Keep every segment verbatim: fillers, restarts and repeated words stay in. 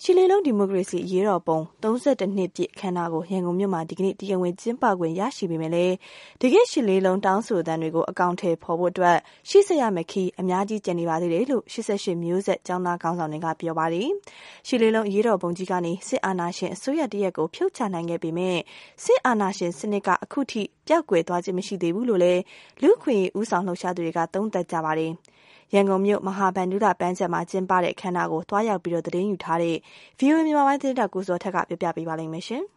ရှစ်လေးလုံးဒီမိုကရေစီအရေးတော်ပုံသုံးဆယ့်တစ်နှစ်ပြည့်အခမ်းအနားကိုရန်ကုန်မြို့မှာဒီကနေ့တရားဝင်ကျင်းပခွင့်ရရှိပေမဲ့လည်းတကယ့်ရှစ်လေးလုံးတောင်းဆိုသံတွေကိုအကောင့်ထဲပေါ်ဖို့အတွက်ရှေ့ဆက်ရမယ့်ခီးအများကြီးကျန်နေပါသေးတယ်လို့ရှစ်ဆယ့်ရှစ်မျိုးဆက်ကျောင်းသားခေါင်းဆောင်တွေကပြောပါတယ်။ရှစ်လေးလုံးအရေးတော်ပုံကြီးကနေစစ်အာဏာရှင်အစိုးရတရက်ကိုဖြုတ်ချနိုင်ခဲ့ပေမဲ့စစ်အာဏာရှင်စနစ်ကအခုထိပျောက်ကွယ်သွားခြင်းမရှိသေးဘူးလို့လည်းလူ့အခွင့်အရေးဦးဆောင်လှုပ်ရှားသူတွေကသုံးသပ်ကြပါတယ်။ရန်ကုန်မြို့မဟာဗန္ဓုလပန်းခြံမှာကျင်းပတဲ့အခမ်းအနားကိုတွားရောက်ပြီးတော့သတင်းယူထားတဲ့ ဗီအိုအေ မြန်မာပိုင်းသတင်းတောက်ကိုစောထက်ကပြပြပေးပါလိမ့်မယ်ရှင်။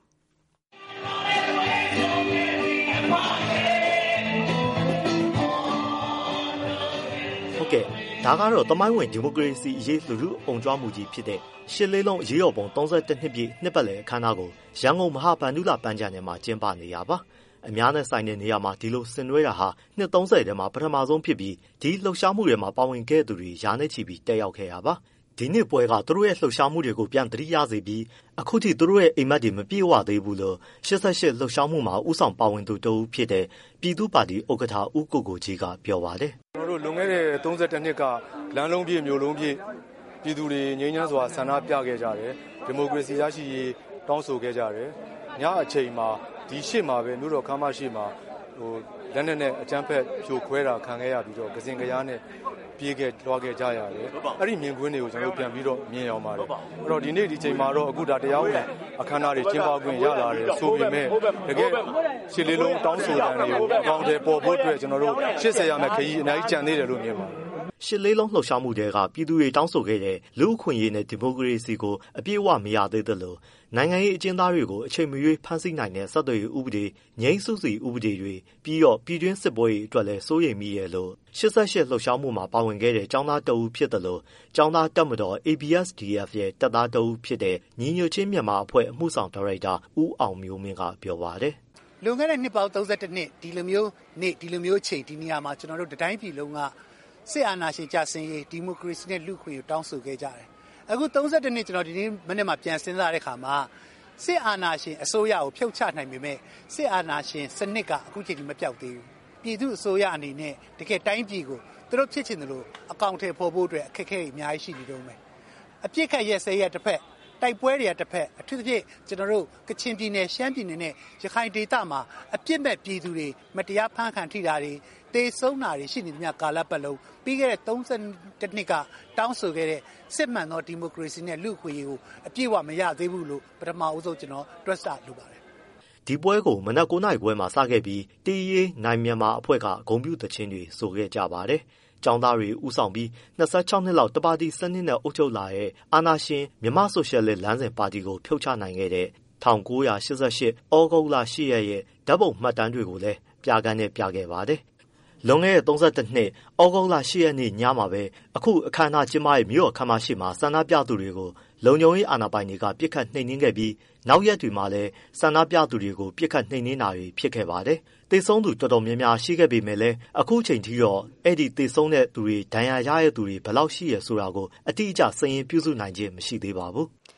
ဟုတ်ကဲ့ဒါကတော့တမိုင်းဝင်ဒီမိုကရေစီအရေးလူထုအုံကြွမှုကြီးဖြစ်တဲ့ရှစ်လေးလုံးအရေးတော်ပုံသုံးဆယ့်တစ်နှစ်ပြည့်နှစ်ပတ်လည်အခမ်းအနားကိုရန်ကုန်မဟာဗန္ဓုလပန်းခြံထဲမှာကျင်းပနေရပါအများနဲ့ဆိုင်တဲ့နေရာမှာဒီလိုဆင်နွှဲတာဟာနှစ်သုံးဆယ်ထဲမှာပထမဆုံးဖြစ်ပြီးဒီလှုပ်ရှားမှုတွေမှာပါဝင်ခဲ့သူတွေရာနဲ့ချီပြီးတက်ရောက်ခဲ့ရပါဒီနှစ်ပွဲကသူတို့ရဲ့လှုပ်ရှားမှုတွေကိုပြန်သတိရစေပြီးအခုထိသူတို့ရဲ့အိမ်မက်တွေမပြေဝသေးဘူးလို့ရှစ်ဆယ့်ရှစ်လှုပ်ရှားမှုမှာဥဆောင်ပါဝင်သူတဦးဖြစ်တဲ့ပြည်သူ့ပါတီဥက္ကဋ္ဌဦးကိုကိုကြီးကပြောပါတယ်ကျွန်တော်တို့လွန်ခဲ့တဲ့သုံးဆယ့်တစ်နှစ်ကလမ်းလုံးပြည့်မြို့လုံးပြည့်ပြည်သူတွေငြိမ်းချမ်းစွာဆန္ဒပြခဲ့ကြတယ်ဒီမိုကရေစီရရှိရေးတောင်းဆိုခဲ့ကြတယ်ညအချိန်မှာဒီရှေ့မှာပဲမြို့တော်ခမ်းမရှိမှာဟိုလက်နက်နဲ့အကြမ်းဖက်ဖြိုခွဲတာခံခဲ့ရပြီးတော့ကစင်ကရားနဲ့ပြေးခဲ့လွှားခဲ့ကြရတယ်အဲ့ဒီမြင်ကွင်းတွေကိုကျွန်တော်တို့ပြန်ပြီးတော့မြင်အောင်ပါတယ်အဲ့တော့ဒီနေ့ဒီချိန်မှာတော့အခုဒါတရားဝင်အခမ်းအနားတွေကျင်းပခွင့်ရလာတယ်ဆိုပေမဲ့တကယ်ရှစ်လေးလုံးတောင်းဆိုတဲ့နေကိုအကောင့်တွေပေါ်ဖို့အတွက်ကျွန်တော်တို့ရှေ့ဆက်ရမယ့်ခရီးအများကြီးကြံသေးတယ်လို့မြင်ပါတယ်ရှစ်လေးလုံးလှုပ်ရှားမှုတွေကပြည်သူတွေတောင်းဆိုခဲ့တဲ့လူ့အခွင့်အရေးနဲ့ဒီမိုကရေစီကိုအပြည့်အဝမရသေးသလိုနိုင်ငံရေးအကျဉ်းသားတွေကိုအချိန်မရွေးဖမ်းဆီးနိုင်တဲ့ဆက်သွယ်ရေးဥပဒေငြိမ်းစုစီဥပဒေတွေပြီးတော့ပြည်တွင်းစစ်ပွဲတွေအတွက်လည်းစိုးရိမ်မိရလို့ရှစ်ဆယ့်ရှစ်လှုပ်ရှားမှုမှာပါဝင်ခဲ့တဲ့ကျောင်းသားတအုပ်ဖြစ်တယ်လို့ကျောင်းသားတပ်မတော် အေ ဘီ အက်စ် ဒီ အက်ဖ် ရဲ့တပ်သားတအုပ်ဖြစ်တဲ့ညီညွတ်ချင်းမြန်မာအဖွဲ့အမှုဆောင်ဒါရိုက်တာဦးအောင်မျိုးမင်းကပြောပါတယ်လွန်ခဲ့တဲ့နှစ်ပေါင်းသုံးဆယ့်တစ်နှစ်ဒီလိုမျိုးနေ့ဒီလိုမျိုးချိန်ဒီနေရာမှာကျွန်တော်တို့တိုင်းပြည်လုံးကစစ်အာဏာရှင်ကြဆင်းရေးဒီမိုကရေစီနဲ့လူ့အခွင့်အရေးတောင်းဆိုခဲ့ကြတယ်။အခုသုံးဆယ့်တစ်နှစ်ကျွန်တော်ဒီနေ့မနေ့မှပြန်စဉ်းစားတဲ့အခါမှာစစ်အာဏာရှင်အစိုးရကိုဖျောက်ချနိုင်ပေမဲ့စစ်အာဏာရှင်စနစ်ကအခုချိန်ထိမပြောက်သေးဘူး။ပြည်သူအစိုးရအနေနဲ့တကယ်တိုင်းပြည်ကိုသူတို့ဖြစ်ချင်တယ်လို့အကောင့်ထဲပေါ်ဖို့အတွက်အခက်အခဲတွေအများကြီးရှိနေတော့မယ်။အပြစ်ခတ်ရက်စဲရက်တစ်ဖက်တိုက်ပွဲတွေကတစ်ဖက်အထူးသဖြင့်ကျွန်တော်တို့ကချင်ပြည်နယ်ရှမ်းပြည်နယ်နဲ့ရခိုင်ဒေသမှာအပြစ်မဲ့ပြည်သူတွေမတရားဖမ်းခံထိတာတွေတေဆုံးတာတွေရှိနေမြကာလပတ်လုံးပြီးခဲ့တဲ့သုံးဆယ့်တစ်နှစ်ကတောင်းဆိုခဲ့တဲ့စစ်မှန်သောဒီမိုကရေစီနဲ့လူ့အခွင့်အရေးကိုအပြည့်အဝမရသေးဘူးလို့ပထမအဆုံးကျွန်တော်တွက်ဆလိုပါတယ်ဒီပွဲကိုမနက်ကိုးနာရီခွဲမှာစခဲ့ပြီးတီးရေးနိုင်မြန်မာအဖွဲ့ကဂုဏ်ပြုသချင်းတွေဆိုခဲ့ကြပါတယ်ကျောင်းသားတွေဥဆောင်ပြီးနှစ်ဆယ့်ခြောက်နှစ်လောက်တပါတီစနစ်နဲ့အုပ်ချုပ်လာတဲ့အာဏာရှင်မြန်မာဆိုရှယ်လစ်လမ်းစဉ်ပါတီကိုဖြုတ်ချနိုင်ခဲ့တဲ့၁၉၈၈ ဩဂုတ်လ၈ရက်ရဲ့ဓာတ်ပုံမှတ်တမ်းတွေကိုလည်းပြကန်းနဲ့ပြခဲ့ပါတယ်လွန်ခဲ့တဲ့သုံးဆယ့်တစ်နှစ်ဩဂုတ်လ၈ရက်နေ့ညမှာပဲအခုအခမ်းအနားကျင်းပရဲ့မြို့တော်ခမ်းမရှိမှာဆန္ဒပြသူတွေကိုလုံခြုံရေးအာဏာပိုင်တွေကပြစ်ခတ်နှိမ်နင်းခဲ့ပြီးနောက်ရက်တွေမှာလည်းဆန္ဒပြသူတွေကိုပြစ်ခတ်နှိမ်နင်းတာတွေဖြစ်ခဲ့ပါတယ်။သေဆုံးသူတော်တော်များများရှိခဲ့ပေမဲ့လည်းအခုချိန်ထိတော့အဲ့ဒီသေဆုံးတဲ့သူတွေဒဏ်ရာရတဲ့သူတွေဘယ်လောက်ရှိရဆိုတာကိုအတိအကျစာရင်းပြုစုနိုင်ခြင်းမရှိသေးပါဘူး။